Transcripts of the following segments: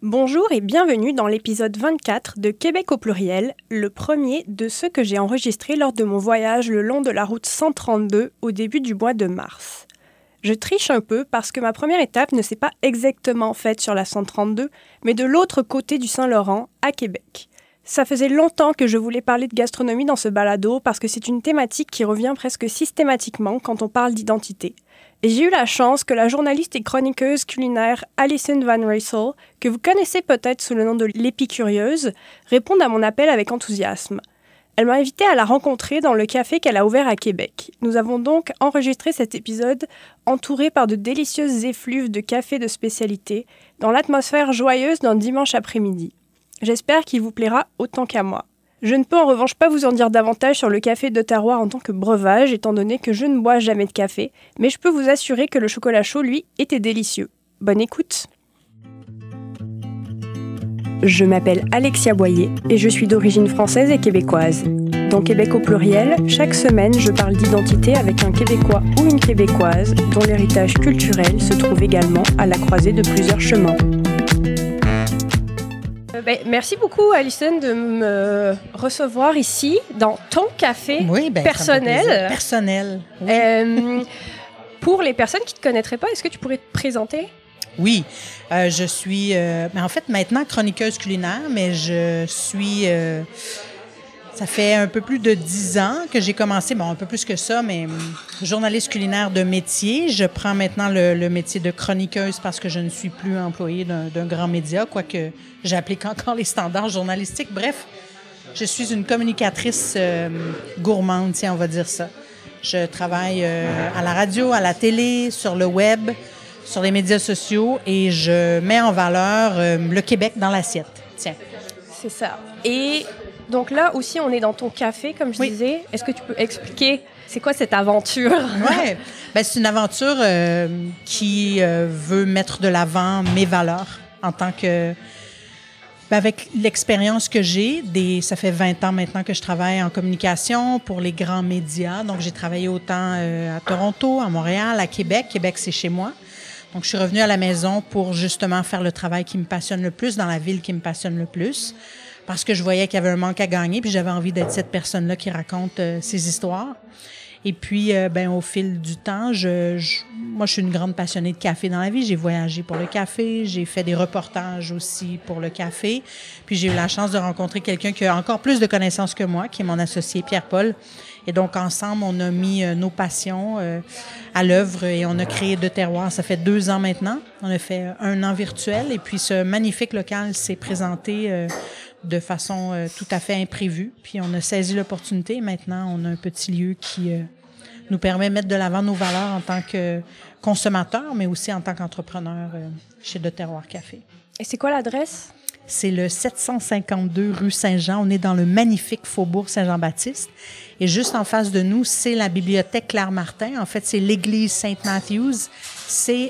Bonjour et bienvenue dans l'épisode 24 de Québec au pluriel, le premier de ceux que j'ai enregistrés lors de mon voyage le long de la route 132 au début du mois de mars. Je triche un peu parce que ma première étape ne s'est pas exactement faite sur la 132, mais de l'autre côté du Saint-Laurent, à Québec. Ça faisait longtemps que je voulais parler de gastronomie dans ce balado parce que c'est une thématique qui revient presque systématiquement quand on parle d'identité. Et j'ai eu la chance que la journaliste et chroniqueuse culinaire Alison Van Rassel, que vous connaissez peut-être sous le nom de l'Épicurieuse, réponde à mon appel avec enthousiasme. Elle m'a invitée à la rencontrer dans le café qu'elle a ouvert à Québec. Nous avons donc enregistré cet épisode entouré par de délicieuses effluves de café de spécialité, dans l'atmosphère joyeuse d'un dimanche après-midi. J'espère qu'il vous plaira autant qu'à moi. Je ne peux en revanche pas vous en dire davantage sur le café de terroir en tant que breuvage, étant donné que je ne bois jamais de café, mais je peux vous assurer que le chocolat chaud, lui, était délicieux. Bonne écoute! Je m'appelle Alexia Boyer et je suis d'origine française et québécoise. Dans Québec au pluriel, chaque semaine, je parle d'identité avec un Québécois ou une Québécoise dont l'héritage culturel se trouve également à la croisée de plusieurs chemins. Merci beaucoup, Alison, de me recevoir ici, dans ton café personnel. Personnel, oui. Pour les personnes qui ne te connaîtraient pas, est-ce que tu pourrais te présenter? Oui, je suis, en fait, maintenant chroniqueuse culinaire, mais je suis... ça fait un peu plus de 10 ans que j'ai commencé, un peu plus que ça, mais journaliste culinaire de métier. Je prends maintenant le métier de chroniqueuse parce que je ne suis plus employée d'un grand média, quoique j'applique encore les standards journalistiques. Bref, je suis une communicatrice gourmande, on va dire ça. Je travaille à la radio, à la télé, sur le web, sur les médias sociaux et je mets en valeur le Québec dans l'assiette. Tiens. C'est ça. Et... donc là aussi, on est dans ton café, comme je disais. Est-ce que tu peux expliquer c'est quoi cette aventure? Oui, c'est une aventure qui veut mettre de l'avant mes valeurs en tant que... avec l'expérience que j'ai, ça fait 20 ans maintenant que je travaille en communication pour les grands médias. Donc, j'ai travaillé autant à Toronto, à Montréal, à Québec. Québec, c'est chez moi. Donc, je suis revenue à la maison pour justement faire le travail qui me passionne le plus, dans la ville qui me passionne le plus. Parce que je voyais qu'il y avait un manque à gagner, puis j'avais envie d'être cette personne-là qui raconte ses histoires. Et puis, au fil du temps, moi, je suis une grande passionnée de café dans la vie. J'ai voyagé pour le café, j'ai fait des reportages aussi pour le café. Puis, j'ai eu la chance de rencontrer quelqu'un qui a encore plus de connaissances que moi, qui est mon associé Pierre-Paul. Et donc, ensemble, on a mis nos passions à l'œuvre et on a créé De Terroir. Ça fait 2 ans maintenant. On a fait 1 an virtuel. Et puis, ce magnifique local s'est présenté de façon tout à fait imprévue. Puis on a saisi l'opportunité. Maintenant, on a un petit lieu qui nous permet de mettre de l'avant nos valeurs en tant que consommateurs, mais aussi en tant qu'entrepreneur chez De Terroir Café. Et c'est quoi l'adresse? C'est le 752 rue Saint-Jean. On est dans le magnifique faubourg Saint-Jean-Baptiste. Et juste en face de nous, c'est la bibliothèque Claire-Martin. En fait, c'est l'église Saint-Matthews. C'est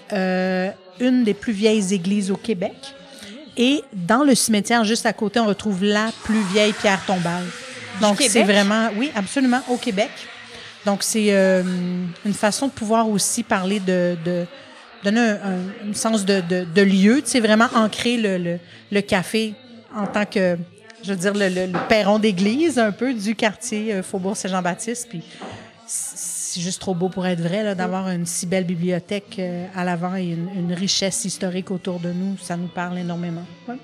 une des plus vieilles églises au Québec. Et dans le cimetière, juste à côté, on retrouve la plus vieille pierre tombale. Donc, c'est vraiment... Oui, absolument, au Québec. Donc, c'est une façon de pouvoir aussi parler de donner un sens de lieu, tu sais, vraiment ancrer le café en tant que, je veux dire, le perron d'église un peu du quartier Faubourg Saint-Jean-Baptiste. Puis, c'est juste trop beau pour être vrai, là, d'avoir une si belle bibliothèque à l'avant et une richesse historique autour de nous. Ça nous parle énormément. Ouais.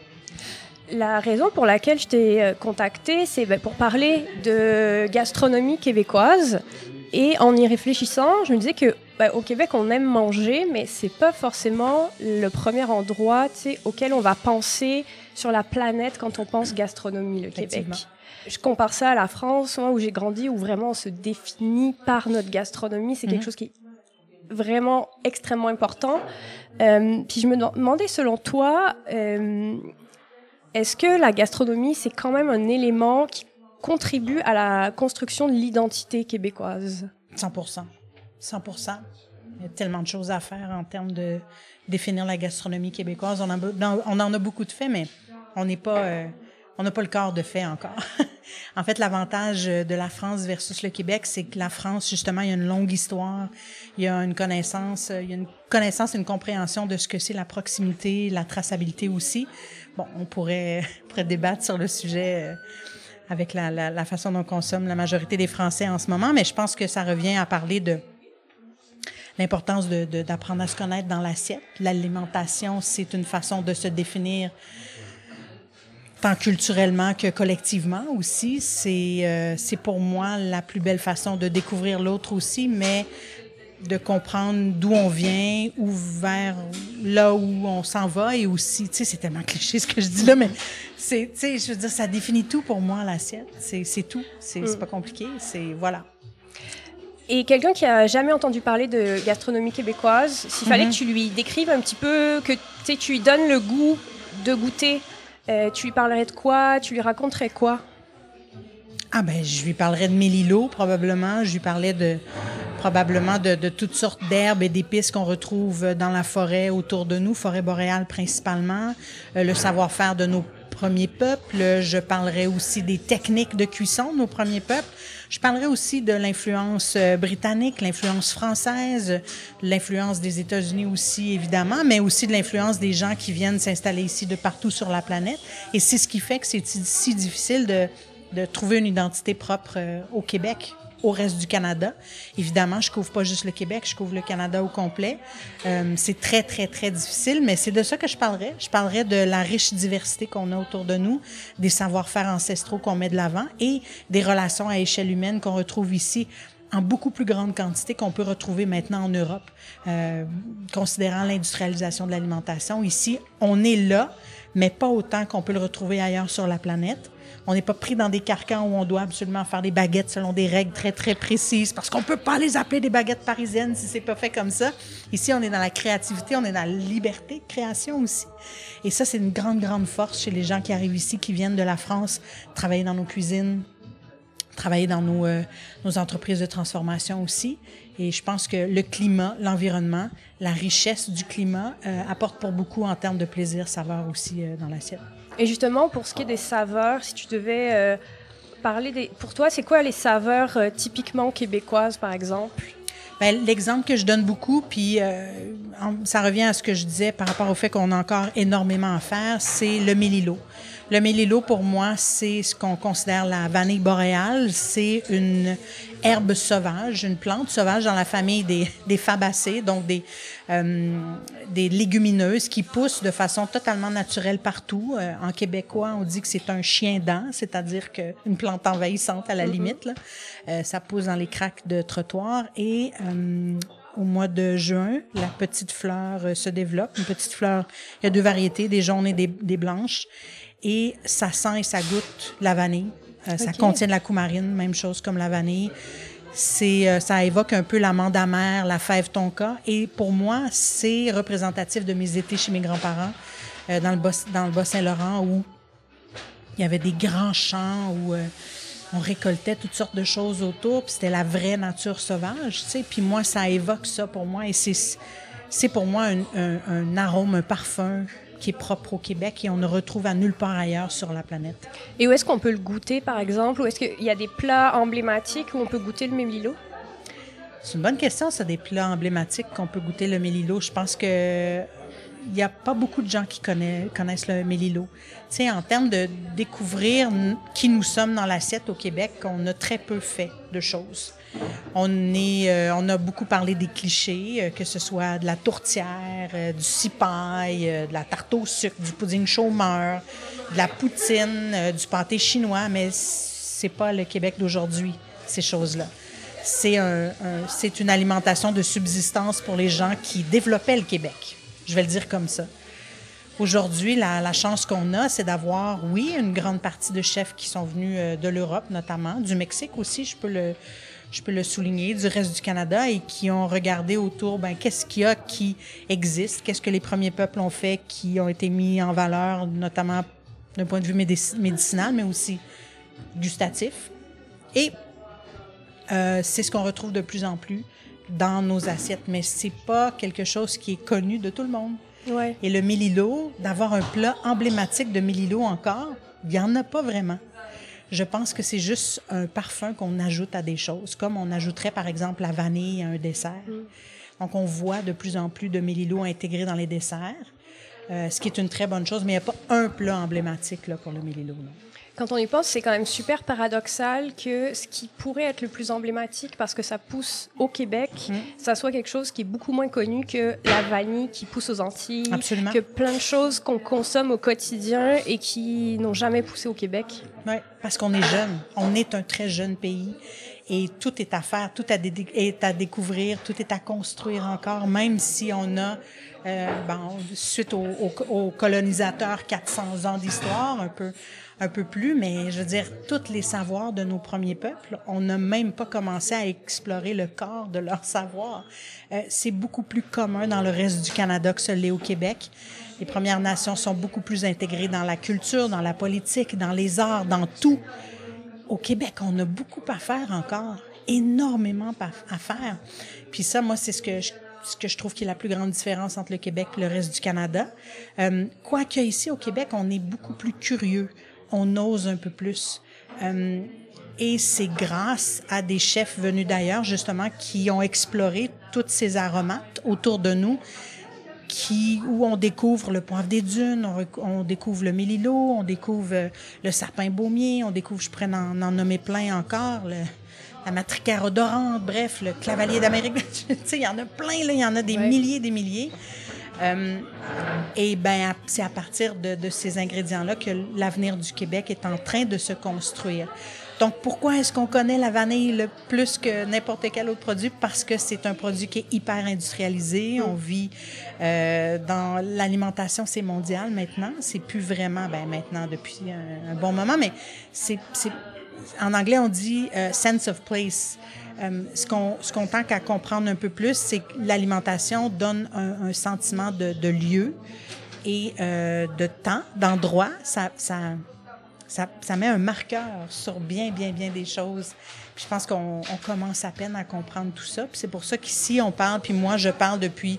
La raison pour laquelle je t'ai contactée, c'est pour parler de gastronomie québécoise. Et en y réfléchissant, je me disais que au Québec, on aime manger, mais c'est pas forcément le premier endroit auquel on va penser sur la planète quand on pense gastronomie, le Québec. Je compare ça à la France, moi, où j'ai grandi, où vraiment on se définit par notre gastronomie. C'est quelque chose qui est vraiment extrêmement important. Puis je me demandais, selon toi, est-ce que la gastronomie, c'est quand même un élément qui contribue à la construction de l'identité québécoise? 100%. 100%. Il y a tellement de choses à faire en termes de définir la gastronomie québécoise. On en a beaucoup de faits, mais on n'est pas on n'a pas le quart de fait encore. En fait, l'avantage de la France versus le Québec, c'est que la France, justement, il y a une longue histoire, il y a une connaissance, et une compréhension de ce que c'est la proximité, la traçabilité aussi. Bon, on pourrait débattre sur le sujet avec la façon dont consomme la majorité des Français en ce moment, mais je pense que ça revient à parler de l'importance d'apprendre à se connaître dans l'assiette. L'alimentation, c'est une façon de se définir tant culturellement que collectivement aussi. C'est pour moi la plus belle façon de découvrir l'autre aussi, mais de comprendre d'où on vient, ou vers là où on s'en va, et aussi, tu sais, c'est tellement cliché ce que je dis là, mais c'est, tu sais, je veux dire, ça définit tout pour moi, l'assiette. C'est tout. C'est pas compliqué. Voilà. Et quelqu'un qui a jamais entendu parler de gastronomie québécoise, s'il fallait que tu lui décrives un petit peu, que tu lui donnes le goût de goûter, tu lui parlerais de quoi? Tu lui raconterais quoi? Ah ben, je lui parlerais de mélilo, probablement. Je lui parlais probablement de toutes sortes d'herbes et d'épices qu'on retrouve dans la forêt autour de nous, forêt boréale principalement, le savoir-faire de nos premiers peuples. Je parlerai aussi des techniques de cuisson de nos premiers peuples. Je parlerai aussi de l'influence britannique, l'influence française, l'influence des États-Unis aussi, évidemment, mais aussi de l'influence des gens qui viennent s'installer ici de partout sur la planète. Et c'est ce qui fait que c'est si difficile de trouver une identité propre au Québec, au reste du Canada. Évidemment, je couvre pas juste le Québec, je couvre le Canada au complet. C'est très, très, très difficile, mais c'est de ça que je parlerais. Je parlerais de la riche diversité qu'on a autour de nous, des savoir-faire ancestraux qu'on met de l'avant et des relations à échelle humaine qu'on retrouve ici en beaucoup plus grande quantité qu'on peut retrouver maintenant en Europe. Considérant l'industrialisation de l'alimentation, ici, on est là, mais pas autant qu'on peut le retrouver ailleurs sur la planète. On n'est pas pris dans des carcans où on doit absolument faire des baguettes selon des règles très, très précises, parce qu'on peut pas les appeler des baguettes parisiennes si c'est pas fait comme ça. Ici, on est dans la créativité, on est dans la liberté de création aussi. Et ça, c'est une grande, grande force chez les gens qui arrivent ici, qui viennent de la France, travailler dans nos cuisines, travailler dans nos entreprises de transformation aussi. Et je pense que le climat, l'environnement, la richesse du climat apporte pour beaucoup en termes de plaisir, saveur aussi dans l'assiette. Et justement, pour ce qui est des saveurs, si tu devais parler des... Pour toi, c'est quoi les saveurs typiquement québécoises, par exemple? Bien, l'exemple que je donne beaucoup, puis ça revient à ce que je disais par rapport au fait qu'on a encore énormément à faire, c'est le mélilo. Le mélilo, pour moi, c'est ce qu'on considère la vanille boréale. C'est une herbe sauvage, une plante sauvage dans la famille des fabacées, donc des légumineuses qui poussent de façon totalement naturelle partout. En québécois, on dit que c'est un chien-dent, c'est-à-dire qu'une plante envahissante à la limite. Là. Ça pousse dans les craques de trottoir et... au mois de juin, la petite fleur se développe. Une petite fleur, il y a deux variétés, des jaunes et des blanches. Et ça sent et ça goûte la vanille. Ça contient de la coumarine, même chose comme la vanille. Ça évoque un peu l'amande amère, la fève tonka. Et pour moi, c'est représentatif de mes étés chez mes grands-parents dans le Bas-Saint-Laurent où il y avait des grands champs où... on récoltait toutes sortes de choses autour, puis c'était la vraie nature sauvage, tu sais. Puis moi, ça évoque ça pour moi, et c'est pour moi un arôme, un parfum qui est propre au Québec et on ne retrouve à nulle part ailleurs sur la planète. Et où est-ce qu'on peut le goûter, par exemple? Ou est-ce qu'il y a des plats emblématiques où on peut goûter le mélilo? C'est une bonne question, ça, des plats emblématiques qu'on peut goûter le mélilo. Je pense que il n'y a pas beaucoup de gens qui connaissent le mélilo. Tu sais, en termes de découvrir qui nous sommes dans l'assiette au Québec, on a très peu fait de choses. On a beaucoup parlé des clichés, que ce soit de la tourtière, du cipaille, de la tarte au sucre, du pudding chômeur, de la poutine, du pâté chinois, mais c'est pas le Québec d'aujourd'hui, ces choses-là. C'est une alimentation de subsistance pour les gens qui développaient le Québec. Je vais le dire comme ça. Aujourd'hui, la chance qu'on a, c'est d'avoir, oui, une grande partie de chefs qui sont venus de l'Europe, notamment, du Mexique aussi, je peux le souligner, du reste du Canada, et qui ont regardé autour, qu'est-ce qu'il y a qui existe, qu'est-ce que les premiers peuples ont fait, qui ont été mis en valeur, notamment d'un point de vue médicinal, mais aussi gustatif. Et c'est ce qu'on retrouve de plus en plus dans nos assiettes, mais c'est pas quelque chose qui est connu de tout le monde. Ouais. Et le mélilo, d'avoir un plat emblématique de mélilo encore, Il n'y en a pas vraiment. Je pense que c'est juste un parfum qu'on ajoute à des choses, comme on ajouterait, par exemple, la vanille à un dessert. Donc, on voit de plus en plus de mélilo intégrés dans les desserts, ce qui est une très bonne chose, mais il n'y a pas un plat emblématique là, pour le mélilo, non. Quand on y pense, c'est quand même super paradoxal que ce qui pourrait être le plus emblématique, parce que ça pousse au Québec, ça soit quelque chose qui est beaucoup moins connu que la vanille qui pousse aux Antilles. Absolument. Que plein de choses qu'on consomme au quotidien et qui n'ont jamais poussé au Québec. Oui, parce qu'on est jeune. On est un très jeune pays et tout est à faire, tout est à découvrir, tout est à construire encore, même si on a, suite aux colonisateurs, 400 ans d'histoire, un peu plus, mais je veux dire, tous les savoirs de nos premiers peuples, on n'a même pas commencé à explorer le corps de leur savoir. C'est beaucoup plus commun dans le reste du Canada que ce l'est au Québec. Les Premières Nations sont beaucoup plus intégrées dans la culture, dans la politique, dans les arts, dans tout. Au Québec, on a beaucoup à faire encore, énormément à faire. Puis ça, moi, c'est ce que je trouve qui est la plus grande différence entre le Québec et le reste du Canada. Quoique ici, au Québec, on est beaucoup plus curieux. On ose un peu plus. Et c'est grâce à des chefs venus d'ailleurs, justement, qui ont exploré toutes ces aromates autour de nous, où on découvre le poivre des dunes, on découvre le mélilo, on découvre le sapin baumier, on découvre, je pourrais en nommer plein encore, la matricaire odorante, bref, le clavalier d'Amérique. Tu sais, il y en a plein, là, il y en a des milliers. Et ben, c'est à partir de ces ingrédients-là que l'avenir du Québec est en train de se construire. Donc, pourquoi est-ce qu'on connaît la vanille le plus que n'importe quel autre produit? Parce que c'est un produit qui est hyper industrialisé. On vit dans l'alimentation, c'est mondial maintenant. C'est plus vraiment, maintenant depuis un bon moment, mais c'est en anglais on dit sense of place. Ce qu'on tend qu'à comprendre un peu plus, c'est que l'alimentation donne un sentiment de lieu et de temps, d'endroit. Ça met un marqueur sur bien des choses. Puis je pense qu'on commence à peine à comprendre tout ça. Puis c'est pour ça qu'ici, on parle, puis moi, je parle depuis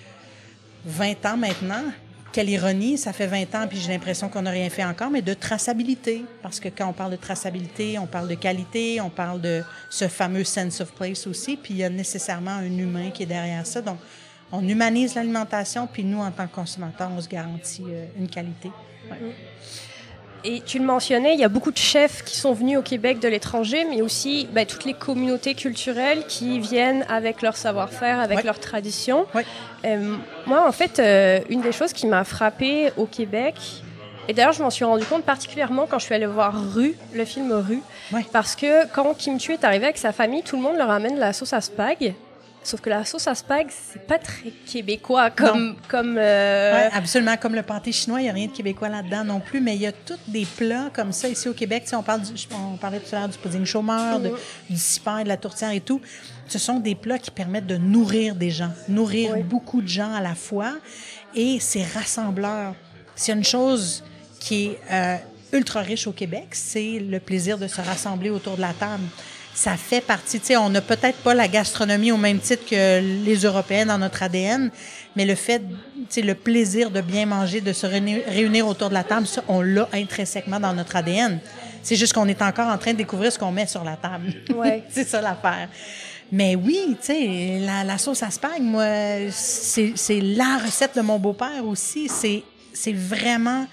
20 ans maintenant. Quelle ironie, ça fait 20 ans, puis j'ai l'impression qu'on n'a rien fait encore, mais de traçabilité. Parce que quand on parle de traçabilité, on parle de qualité, on parle de ce fameux sense of place aussi, puis il y a nécessairement un humain qui est derrière ça. Donc, on humanise l'alimentation, puis nous, en tant que consommateurs, on se garantit une qualité. Ouais. Et tu le mentionnais, il y a beaucoup de chefs qui sont venus au Québec de l'étranger, mais aussi toutes les communautés culturelles qui viennent avec leur savoir-faire, avec leur tradition. Oui. Moi, en fait, une des choses qui m'a frappée au Québec, et d'ailleurs, je m'en suis rendu compte particulièrement quand je suis allée voir Rue, le film Rue, parce que quand Kim Chiu est arrivé avec sa famille, tout le monde leur amène la sauce à spag. Sauf que la sauce à spag, c'est pas très québécois comme Oui, absolument. Comme le pâté chinois, il n'y a rien de québécois là-dedans non plus, mais il y a tous des plats comme ça ici au Québec. Tu sais, on parlait tout à l'heure du pudding chômeur, du cipaille, de la tourtière et tout. Ce sont des plats qui permettent de nourrir des gens, beaucoup de gens à la fois, et c'est rassembleur. S'il y a une chose qui est ultra riche au Québec, c'est le plaisir de se rassembler autour de la table. Ça fait partie, tu sais, on n'a peut-être pas la gastronomie au même titre que les Européens dans notre ADN, mais le fait, tu sais, le plaisir de bien manger, de se réunir autour de la table, ça, on l'a intrinsèquement dans notre ADN. C'est juste qu'on est encore en train de découvrir ce qu'on met sur la table. Ouais. C'est ça l'affaire. Mais oui, tu sais, la sauce à spag, moi, c'est la recette de mon beau-père aussi. C'est vraiment...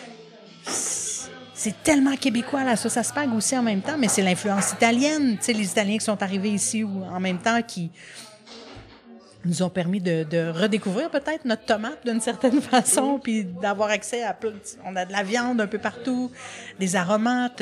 C'est tellement québécois, la sauce à spag aussi en même temps, mais c'est l'influence italienne. Tu sais, les Italiens qui sont arrivés ici en même temps qui nous ont permis de redécouvrir peut-être notre tomate d'une certaine façon, puis d'avoir accès à plein... On a de la viande un peu partout, des aromates.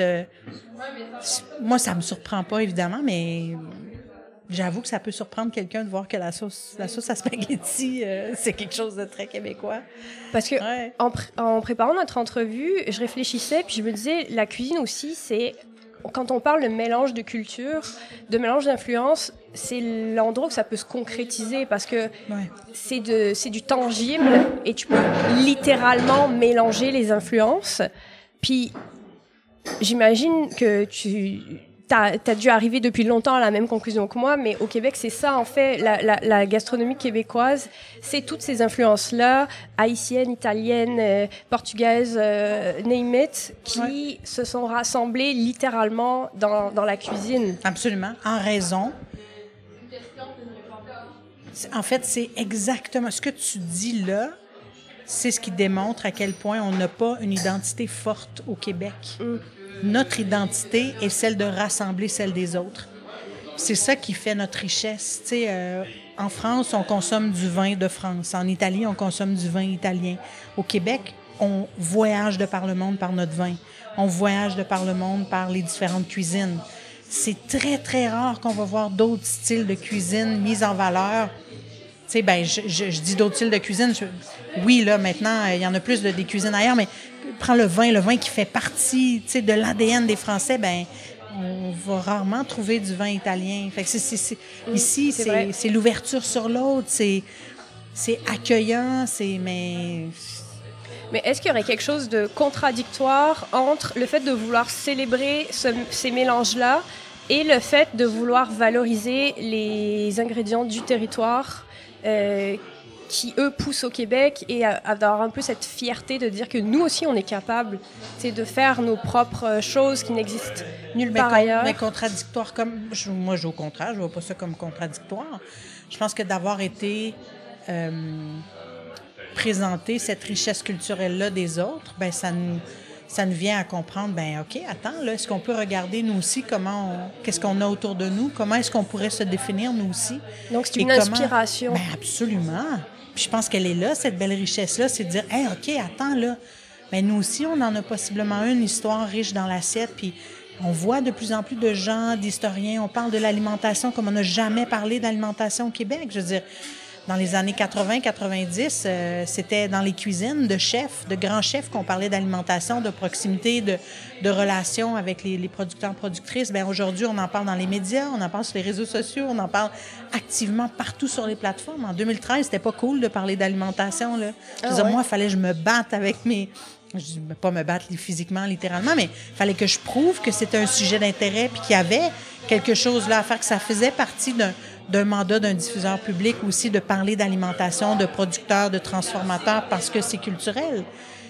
Moi, ça me surprend pas, évidemment, mais... J'avoue que ça peut surprendre quelqu'un de voir que la sauce à spaghetti, c'est quelque chose de très québécois. Parce que en préparant notre entrevue, je réfléchissais, puis je me disais, la cuisine aussi, c'est... Quand on parle de mélange de culture, de mélange d'influence, c'est l'endroit où ça peut se concrétiser parce que c'est du tangible et tu peux littéralement mélanger les influences. Puis j'imagine que tu t'as dû arriver depuis longtemps à la même conclusion que moi, mais au Québec, c'est ça, en fait, la gastronomie québécoise, c'est toutes ces influences-là, haïtiennes, italiennes, portugaises, name it, qui se sont rassemblées littéralement dans la cuisine. Absolument, en raison. En fait, c'est exactement ce que tu dis là, c'est ce qui démontre à quel point on n'a pas une identité forte au Québec. Notre identité est celle de rassembler celle des autres. C'est ça qui fait notre richesse. Tu sais, en France, on consomme du vin de France. En Italie, on consomme du vin italien. Au Québec, on voyage de par le monde par notre vin. On voyage de par le monde par les différentes cuisines. C'est très, très rare qu'on va voir d'autres styles de cuisine mis en valeur. Tu sais, ben, je dis d'autres styles de cuisine. Oui, là, maintenant, il y en a plus des cuisines ailleurs, mais prends le vin qui fait partie, tu sais, de l'ADN des Français, ben, on va rarement trouver du vin italien. Fait que ici, c'est l'ouverture sur l'autre, c'est accueillant, mais est-ce qu'il y aurait quelque chose de contradictoire entre le fait de vouloir célébrer ces mélanges-là et le fait de vouloir valoriser les ingrédients du territoire qui, eux, poussent au Québec et avoir un peu cette fierté de dire que nous aussi, on est capable de faire nos propres choses qui n'existent nulle part ailleurs. Mais contradictoire, moi, au contraire, je ne vois pas ça comme contradictoire. Je pense que d'avoir été présenter cette richesse culturelle-là des autres, ben ça nous vient à comprendre, ben OK, attends, là, est-ce qu'on peut regarder nous aussi qu'est-ce qu'on a autour de nous, comment est-ce qu'on pourrait se définir nous aussi? Donc, c'est une inspiration. Ben absolument. Puis je pense qu'elle est là, cette belle richesse-là, c'est de dire, hey, OK, attends, là, ben nous aussi, on en a possiblement une histoire riche dans l'assiette, puis on voit de plus en plus de gens, d'historiens, on parle de l'alimentation comme on n'a jamais parlé d'alimentation au Québec. Je veux dire, dans les années 80-90, c'était dans les cuisines de chefs, de grands chefs qu'on parlait d'alimentation, de proximité, de relations avec les producteurs-productrices. Bien, aujourd'hui, on en parle dans les médias, on en parle sur les réseaux sociaux, on en parle activement partout sur les plateformes. En 2013, c'était pas cool de parler d'alimentation, là. Je veux dire, moi, il fallait que je me batte avec je dis pas me battre physiquement, littéralement, mais il fallait que je prouve que c'était un sujet d'intérêt puis qu'il y avait quelque chose là à faire, que ça faisait partie d'un mandat d'un diffuseur public aussi de parler d'alimentation, de producteurs, de transformateurs, parce que c'est culturel.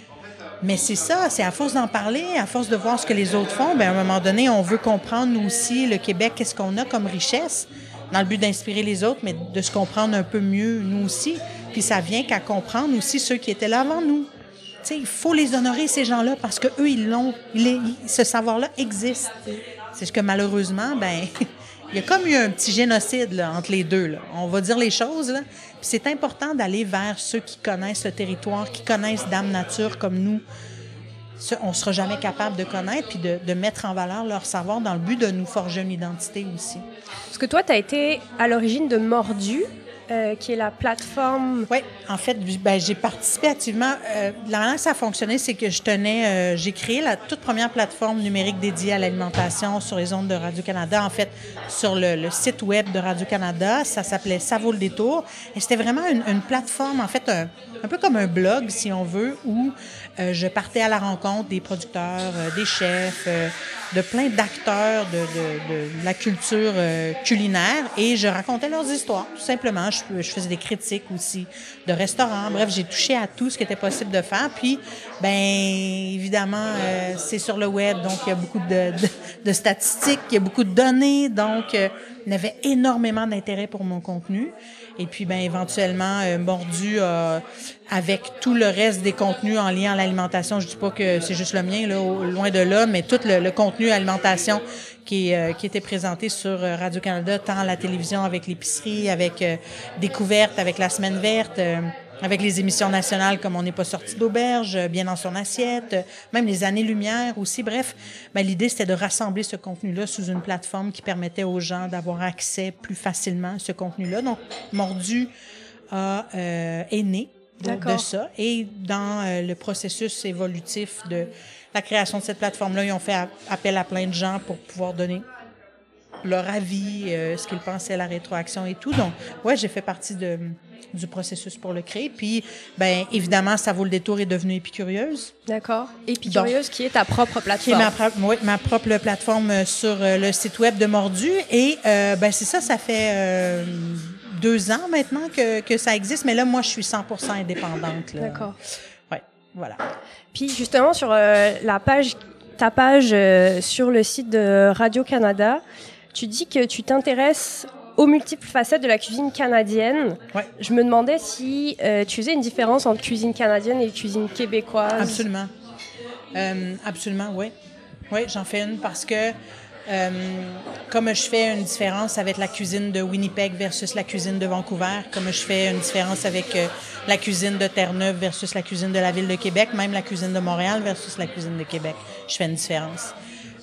Mais c'est ça, c'est à force d'en parler, à force de voir ce que les autres font, bien, à un moment donné, on veut comprendre, nous aussi, le Québec, qu'est-ce qu'on a comme richesse, dans le but d'inspirer les autres, mais de se comprendre un peu mieux, nous aussi. Puis ça vient qu'à comprendre aussi ceux qui étaient là avant nous. Tu sais, il faut les honorer, ces gens-là, parce qu'eux, ils l'ont. Ce savoir-là existe. C'est ce que, malheureusement, ben il y a comme eu un petit génocide là, entre les deux. Là. On va dire les choses. Là. Puis c'est important d'aller vers ceux qui connaissent le territoire, qui connaissent Dame Nature comme nous. On ne sera jamais capable de connaître puis de mettre en valeur leur savoir dans le but de nous forger une identité aussi. Parce que toi, tu as été à l'origine de Mordu, qui est la plateforme... Oui, en fait, ben, j'ai participé activement. La manière que ça a fonctionné, c'est que j'ai créé la toute première plateforme numérique dédiée à l'alimentation sur les ondes de Radio-Canada, en fait, sur le site web de Radio-Canada. Ça s'appelait Ça vaut le détour. Et c'était vraiment une plateforme, en fait, un peu comme un blog, si on veut, où je partais à la rencontre des producteurs, des chefs, de plein d'acteurs de la culture culinaire, et je racontais leurs histoires, tout simplement. Je faisais des critiques aussi de restaurants. Bref, j'ai touché à tout ce qui était possible de faire. Puis, bien, évidemment, c'est sur le web, donc il y a beaucoup de statistiques, il y a beaucoup de données, donc il y avait énormément d'intérêt pour mon contenu. Et puis, bien, éventuellement, Mordu, avec tout le reste des contenus en lien à l'alimentation, je dis pas que c'est juste le mien, là, loin de là, mais tout le contenu alimentation qui était présenté sur Radio-Canada, tant à la télévision avec l'épicerie, avec Découverte, avec la Semaine verte, avec les émissions nationales comme On n'est pas sorti d'auberge, Bien dans son assiette, même les Années-Lumière aussi. Bref, ben, l'idée, c'était de rassembler ce contenu-là sous une plateforme qui permettait aux gens d'avoir accès plus facilement à ce contenu-là. Donc, Mordu est né de ça. Et dans le processus évolutif de la création de cette plateforme-là, ils ont fait appel à plein de gens pour pouvoir donner leur avis, ce qu'ils pensaient à la rétroaction et tout. Donc, ouais, j'ai fait partie de du processus pour le créer. Puis, bien, évidemment, Ça vaut le détour est devenue Épicurieuse. D'accord. Épicurieuse, qui est ta propre plateforme. Qui est ma propre plateforme sur le site web de Mordu. Et, ben, c'est ça, ça fait 2 ans maintenant que ça existe. Mais là, moi, je suis 100% indépendante. Là. D'accord. Oui, voilà. Puis, justement, sur ta page sur le site de Radio-Canada, tu dis que tu t'intéresses aux multiples facettes de la cuisine canadienne. Ouais. Je me demandais si tu faisais une différence entre cuisine canadienne et cuisine québécoise. Absolument. Absolument, oui. Oui, j'en fais une parce que comme je fais une différence avec la cuisine de Winnipeg versus la cuisine de Vancouver, comme je fais une différence avec la cuisine de Terre-Neuve versus la cuisine de la Ville de Québec, même la cuisine de Montréal versus la cuisine de Québec, je fais une différence.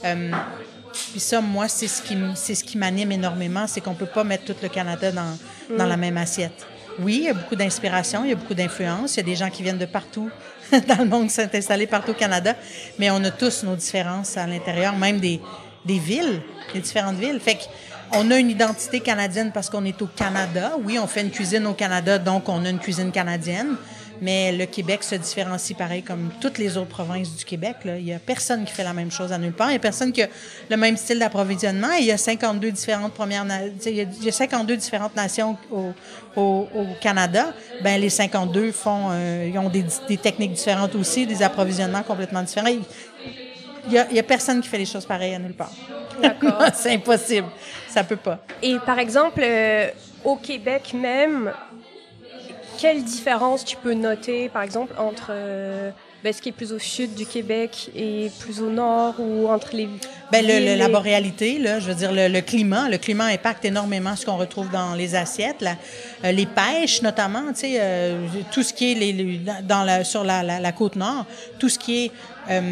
Puis ça, moi, c'est ce qui m'anime énormément, c'est qu'on peut pas mettre tout le Canada dans la même assiette. Oui, il y a beaucoup d'inspiration, il y a beaucoup d'influence, il y a des gens qui viennent de partout dans le monde, qui sont installés partout au Canada, mais on a tous nos différences à l'intérieur, même des villes, des différentes villes. Fait qu'on a une identité canadienne parce qu'on est au Canada. Oui, on fait une cuisine au Canada, donc on a une cuisine canadienne. Mais le Québec se différencie pareil comme toutes les autres provinces du Québec. Là. Il n'y a personne qui fait la même chose à nulle part. Il n'y a personne qui a le même style d'approvisionnement. Il y a 52 différentes il y a 52 différentes nations au Canada. Ben les 52 ils ont des techniques différentes aussi, des approvisionnements complètement différents. Il y a personne qui fait les choses pareilles à nulle part. D'accord. C'est impossible. Ça peut pas. Et par exemple, au Québec même, quelle différence tu peux noter, par exemple, entre ce qui est plus au sud du Québec et plus au nord, ou entre les... La boréalité, là, je veux dire, le climat impacte énormément ce qu'on retrouve dans les assiettes. Les pêches, notamment, tu sais, tout ce qui est sur la côte nord, tout ce qui est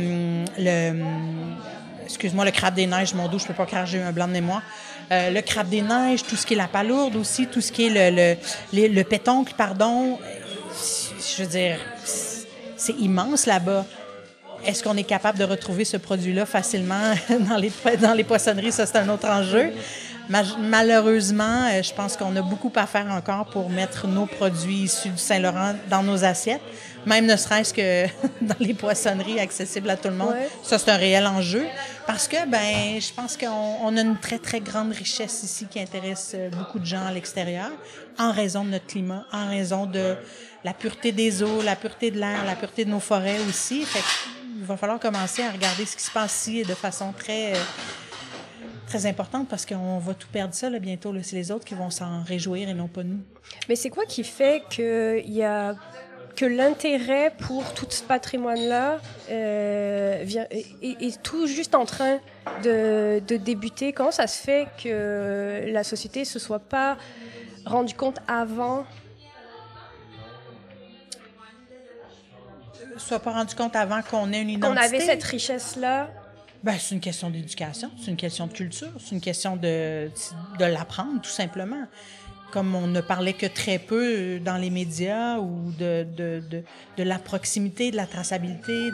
le crabe des neiges, mon dos, je peux pas croire, j'ai eu un blanc de mémoire. Le crabe des neiges, tout ce qui est la palourde aussi, tout ce qui est le pétoncle, pardon. Je veux dire, c'est immense là-bas. Est-ce qu'on est capable de retrouver ce produit-là facilement dans les poissonneries? Ça, c'est un autre enjeu. Malheureusement, je pense qu'on a beaucoup à faire encore pour mettre nos produits issus du Saint-Laurent dans nos assiettes, même ne serait-ce que dans les poissonneries accessibles à tout le monde. Ouais. Ça, c'est un réel enjeu parce que, je pense qu'on a une très, très grande richesse ici qui intéresse beaucoup de gens à l'extérieur en raison de notre climat, en raison de la pureté des eaux, la pureté de l'air, la pureté de nos forêts aussi. Fait qu'il va falloir commencer à regarder ce qui se passe ici de façon très... très importante parce qu'on va tout perdre ça là, bientôt. Là. C'est les autres qui vont s'en réjouir et non pas nous. Mais c'est quoi qui fait que l'intérêt pour tout ce patrimoine-là est tout juste en train de débuter? Comment ça se fait que la société ne se soit pas rendue compte avant? Soit pas rendu compte avant qu'on ait une identité? Qu'on avait cette richesse-là? C'est une question d'éducation, c'est une question de culture, c'est une question de l'apprendre, tout simplement. Comme on ne parlait que très peu dans les médias ou de la proximité, de la traçabilité,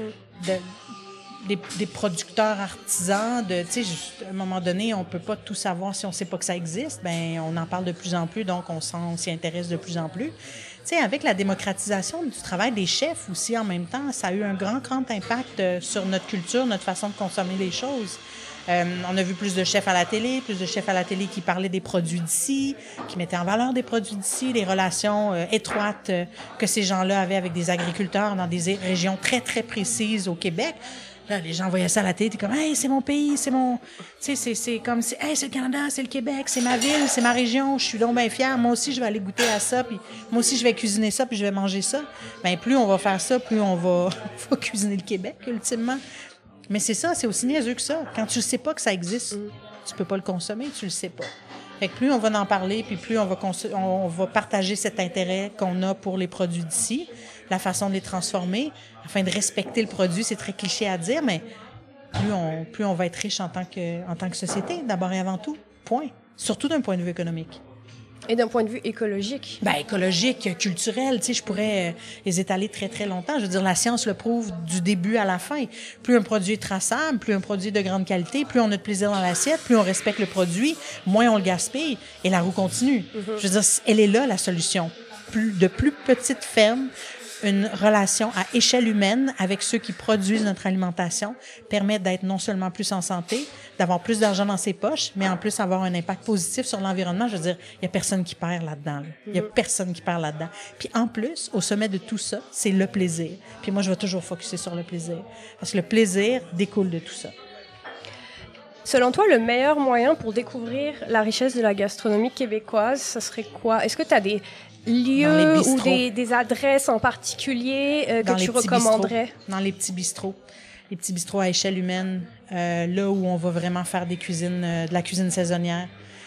des producteurs artisans, tu sais, à un moment donné, on peut pas tout savoir si on sait pas que ça existe. On en parle de plus en plus, donc on s'y intéresse de plus en plus. Tu sais, avec la démocratisation du travail des chefs aussi en même temps, ça a eu un grand impact sur notre culture, notre façon de consommer les choses. On a vu plus de chefs à la télé qui parlaient des produits d'ici, qui mettaient en valeur des produits d'ici, les relations étroites que ces gens-là avaient avec des agriculteurs dans des régions très, très précises au Québec. Là, les gens voyaient ça à la télé, t'es comme « Hey, c'est mon pays, c'est mon... » Tu sais, c'est comme « Hey, c'est le Canada, c'est le Québec, c'est ma ville, c'est ma région, je suis donc bien fière. Moi aussi, je vais aller goûter à ça, puis moi aussi, je vais cuisiner ça, puis je vais manger ça. » Plus on va faire ça, plus on va cuisiner le Québec, ultimement. Mais c'est ça, c'est aussi niaiseux que ça. Quand tu ne sais pas que ça existe, tu peux pas le consommer, tu le sais pas. Fait que plus on va en parler, puis plus on va partager cet intérêt qu'on a pour les produits d'ici, la façon de les transformer, afin de respecter le produit, c'est très cliché à dire, mais plus on va être riche en tant que société, d'abord et avant tout. Point. Surtout d'un point de vue économique. Et d'un point de vue écologique? Écologique, culturel, tu sais, je pourrais les étaler très, très longtemps. Je veux dire, la science le prouve du début à la fin. Plus un produit est traçable, plus un produit est de grande qualité, plus on a de plaisir dans l'assiette, plus on respecte le produit, moins on le gaspille, et la roue continue. Je veux dire, elle est là, la solution. de plus petites fermes, une relation à échelle humaine avec ceux qui produisent notre alimentation permet d'être non seulement plus en santé, d'avoir plus d'argent dans ses poches, mais en plus avoir un impact positif sur l'environnement. Je veux dire, il y a personne qui perd là-dedans. Là. Il y a personne qui perd là-dedans. Puis en plus, au sommet de tout ça, c'est le plaisir. Puis moi, je vais toujours focusser sur le plaisir. Parce que le plaisir découle de tout ça. Selon toi, le meilleur moyen pour découvrir la richesse de la gastronomie québécoise, ce serait quoi? Est-ce que tu as des lieux ou des adresses en particulier que tu recommanderais? Dans les petits bistrots. Les petits bistrots à échelle humaine, là où on va vraiment faire des cuisines, de la cuisine saisonnière.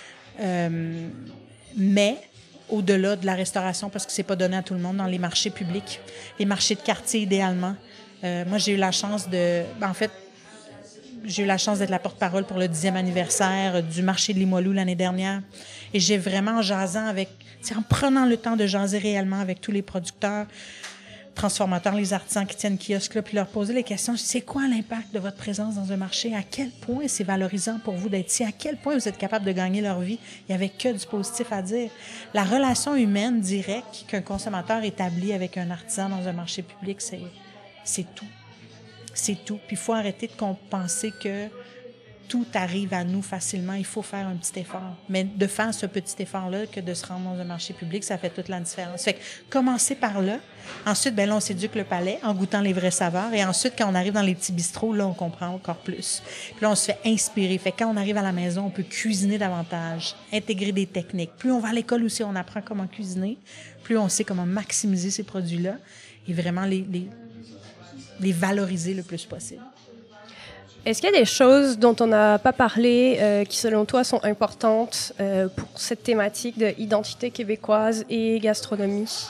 Mais au-delà de la restauration, parce que c'est pas donné à tout le monde, dans les marchés publics, les marchés de quartier idéalement. Moi, j'ai eu la chance j'ai eu la chance d'être la porte-parole pour le 10e anniversaire du marché de Limoilou l'année dernière. Et j'ai vraiment, en prenant le temps de jaser réellement avec tous les producteurs, transformateurs, les artisans qui tiennent kiosques là, puis leur poser les questions. C'est quoi l'impact de votre présence dans un marché? À quel point c'est valorisant pour vous d'être ici? À quel point vous êtes capable de gagner leur vie? Il n'y avait que du positif à dire. La relation humaine directe qu'un consommateur établit avec un artisan dans un marché public, c'est tout. C'est tout. Puis il faut arrêter de penser que tout arrive à nous facilement. Il faut faire un petit effort. Mais de faire ce petit effort-là que de se rendre dans un marché public, ça fait toute la différence. Fait que commencer par là. Ensuite, là, on s'éduque le palais en goûtant les vraies saveurs. Et ensuite, quand on arrive dans les petits bistrots, là, on comprend encore plus. Puis là, on se fait inspirer. Fait que quand on arrive à la maison, on peut cuisiner davantage, intégrer des techniques. Plus on va à l'école aussi, on apprend comment cuisiner. Plus on sait comment maximiser ces produits-là et vraiment les valoriser le plus possible. Est-ce qu'il y a des choses dont on n'a pas parlé qui, selon toi, sont importantes pour cette thématique d'identité québécoise et gastronomie?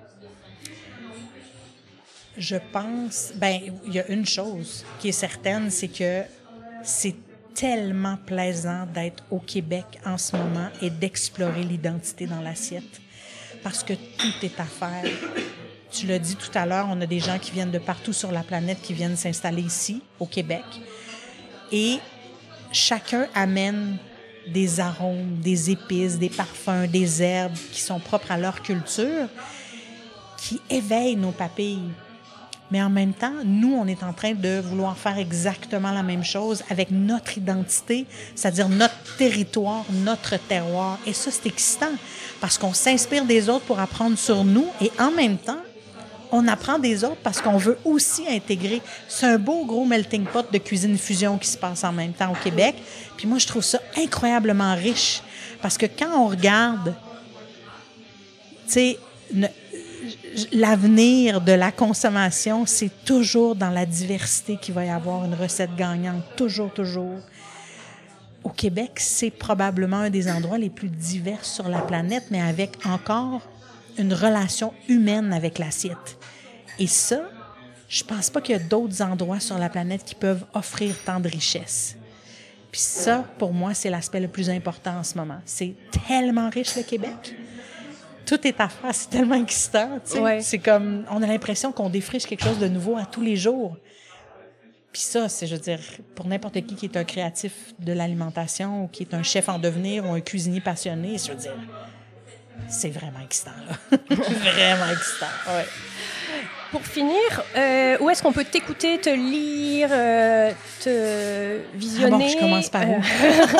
Je pense... il y a une chose qui est certaine, c'est que c'est tellement plaisant d'être au Québec en ce moment et d'explorer l'identité dans l'assiette. Parce que tout est à faire. Tu l'as dit tout à l'heure, on a des gens qui viennent de partout sur la planète qui viennent s'installer ici, au Québec. Et chacun amène des arômes, des épices, des parfums, des herbes qui sont propres à leur culture, qui éveillent nos papilles. Mais en même temps, nous, on est en train de vouloir faire exactement la même chose avec notre identité, c'est-à-dire notre territoire, notre terroir. Et ça, c'est excitant parce qu'on s'inspire des autres pour apprendre sur nous et en même temps, on apprend des autres parce qu'on veut aussi intégrer. C'est un beau gros melting pot de cuisine fusion qui se passe en même temps au Québec. Puis moi, je trouve ça incroyablement riche parce que quand on regarde, tu sais, l'avenir de la consommation, c'est toujours dans la diversité qu'il va y avoir une recette gagnante. Toujours, toujours. Au Québec, c'est probablement un des endroits les plus divers sur la planète, mais avec encore une relation humaine avec l'assiette. Et ça, je pense pas qu'il y a d'autres endroits sur la planète qui peuvent offrir tant de richesse. Puis ça, pour moi, c'est l'aspect le plus important en ce moment. C'est tellement riche, le Québec. Tout est à faire, c'est tellement excitant. Tu sais. Ouais. C'est comme, on a l'impression qu'on défriche quelque chose de nouveau à tous les jours. Puis ça, c'est, je veux dire, pour n'importe qui est un créatif de l'alimentation ou qui est un chef en devenir ou un cuisinier passionné, je veux dire, c'est vraiment excitant, là. Vraiment excitant, ouais. Pour finir, où est-ce qu'on peut t'écouter, te lire, te visionner? Ah bon, je commence par où?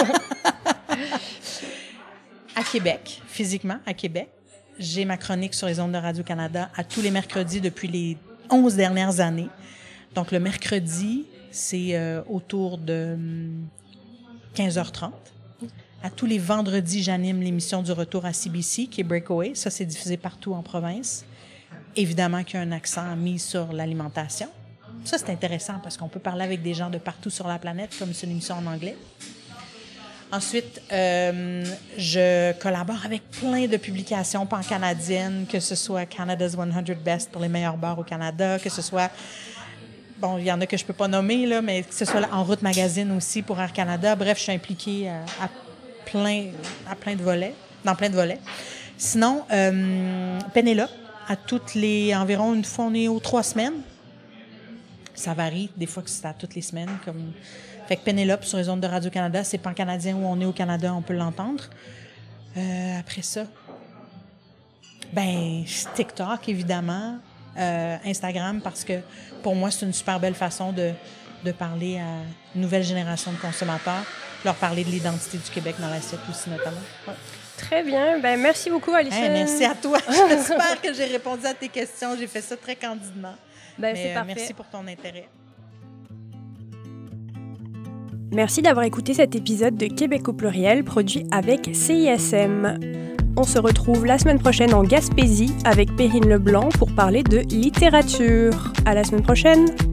À Québec, physiquement, à Québec. J'ai ma chronique sur les ondes de Radio-Canada à tous les mercredis depuis les 11 dernières années. Donc, le mercredi, c'est autour de 15h30. À tous les vendredis, j'anime l'émission du retour à CBC, qui est Breakaway. Ça, c'est diffusé partout en province. Évidemment qu'il y a un accent mis sur l'alimentation. Ça, c'est intéressant parce qu'on peut parler avec des gens de partout sur la planète, comme c'est une émission en anglais. Ensuite, je collabore avec plein de publications pan-canadiennes, que ce soit Canada's 100 Best pour les meilleurs bars au Canada, que ce soit... Bon, il y en a que je peux pas nommer, là, mais que ce soit En Route Magazine aussi pour Air Canada. Bref, je suis impliquée dans plein de volets. Sinon, Pénélope, environ une fois, on est aux 3 semaines. Ça varie, des fois que c'est à toutes les semaines. Fait que Pénélope, sur les ondes de Radio-Canada, c'est pan-canadien où on est au Canada, on peut l'entendre. Après ça, Ben, TikTok, évidemment. Instagram, parce que pour moi, c'est une super belle façon de parler à une nouvelle génération de consommateurs, leur parler de l'identité du Québec dans l'assiette aussi, notamment. Ouais. Très bien. Ben, merci beaucoup, Alison. Merci à toi. J'espère que j'ai répondu à tes questions. J'ai fait ça très candidement. Ben, c'est parfait. Merci pour ton intérêt. Merci d'avoir écouté cet épisode de Québec au pluriel produit avec CISM. On se retrouve la semaine prochaine en Gaspésie avec Perrine Leblanc pour parler de littérature. À la semaine prochaine!